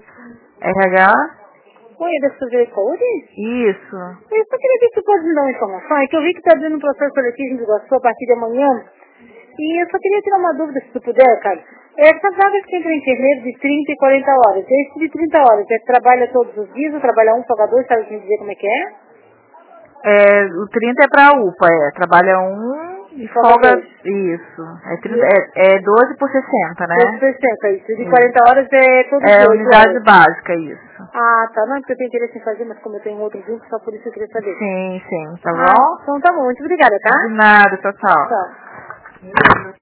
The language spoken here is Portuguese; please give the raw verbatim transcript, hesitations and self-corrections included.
R H? Oi, é da Sujeira Saúde? Isso. Eu só queria ver se você pode me dar uma informação. É que eu vi que está dando um processo seletivo de Iguaçu a partir de amanhã. E eu só queria tirar uma dúvida, se tu puder, cara. Essa vaga que tem para enfermeiro de trinta e quarenta horas. Esse de trinta horas, é trabalha todos os dias, ou trabalha um, folga dois, sabe me dizer como é que é? É, o trinta é pra U P A, é. Trabalha um e Folga folga. dois. Isso. É, trinta, é, é doze por sessenta, doze né? por sessenta, isso. De Isso. quarenta horas é todo É dia, oito unidade horas. básica, isso. Ah, tá. Não é porque eu tenho interesse em fazer, mas como eu tenho outro junto, só por isso eu queria saber. Sim, sim. Tá Ah, bom? então tá bom. Muito obrigada, De tá? nada, tchau, tchau. Tchau.